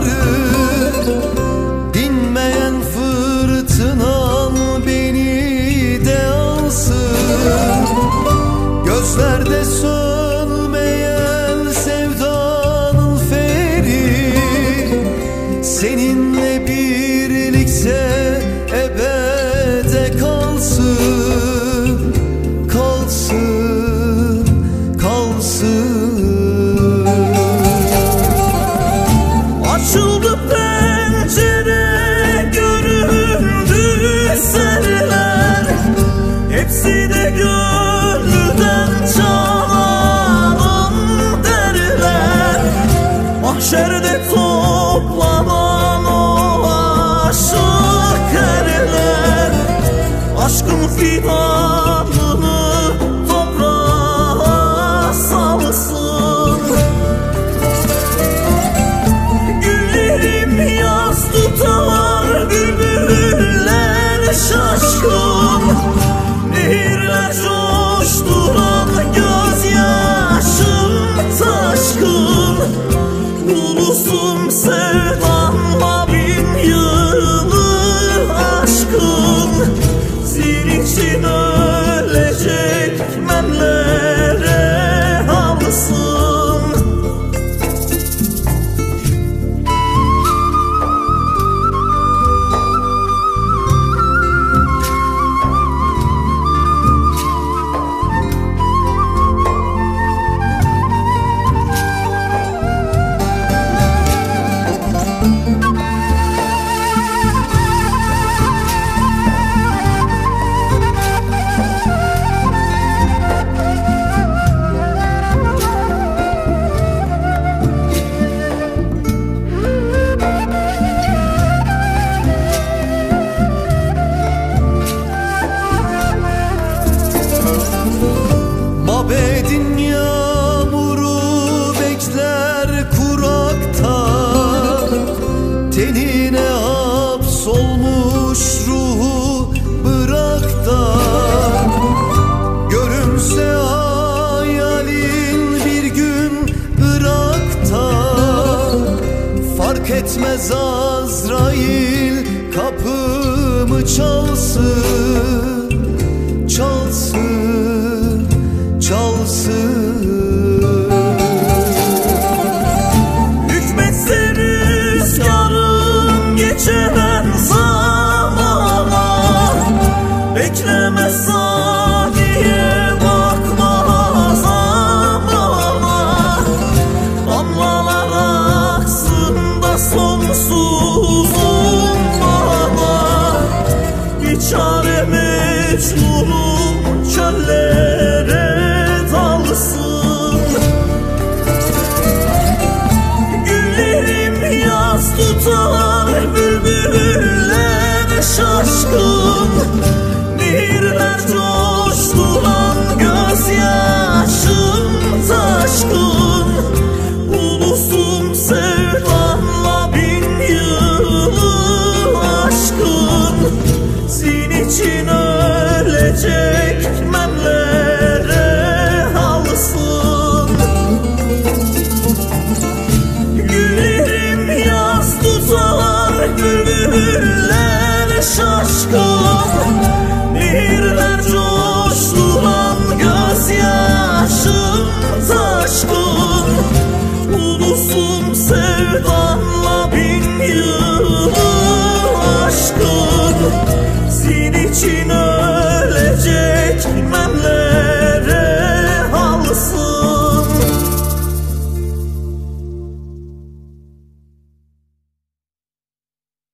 dinmeyen fırtınan beni de alsın. Gözlerde sönmeyen sevdanın feri seninle birlikte ebede kalsın, kalsın, kalsın. Açıldı pencere, göründü eserler, hepsi de gönlüden cananım derler. Mahşerde toplanan o aşık erler, aşkın fidanını toprağa salsın. Güllerim yaz tutar, bülbüller şaşkın, nehirler coşturan gözyaşım taşkın. Ulusun sevdanla bin yılı aşkın, senin için ölecek memlere alsın. Mabedin yağmuru bekler kurakta, tenine hapsolmuş ruhu bırak da. Görünse hayalin bir gün Irak'ta, fark etmez Azrail kapımı çalsın, çalsın, çalsın. Hükmetse rüzgarım geçemem zamana, bekleme saniye, bakma zamana. Damlalar aksın da sonsuzum bana, biçare mecnunum çöllere dalsın. Güllerim yaz tutar, bülbüller şaşkın, nehirler coşturan gözyaşım taşkın. Ulusum sevdanla bin yılı aşkın, senin için ölecek memlere alsın. Güllerim yaz tutar, bülbüller şaşkın, nehirler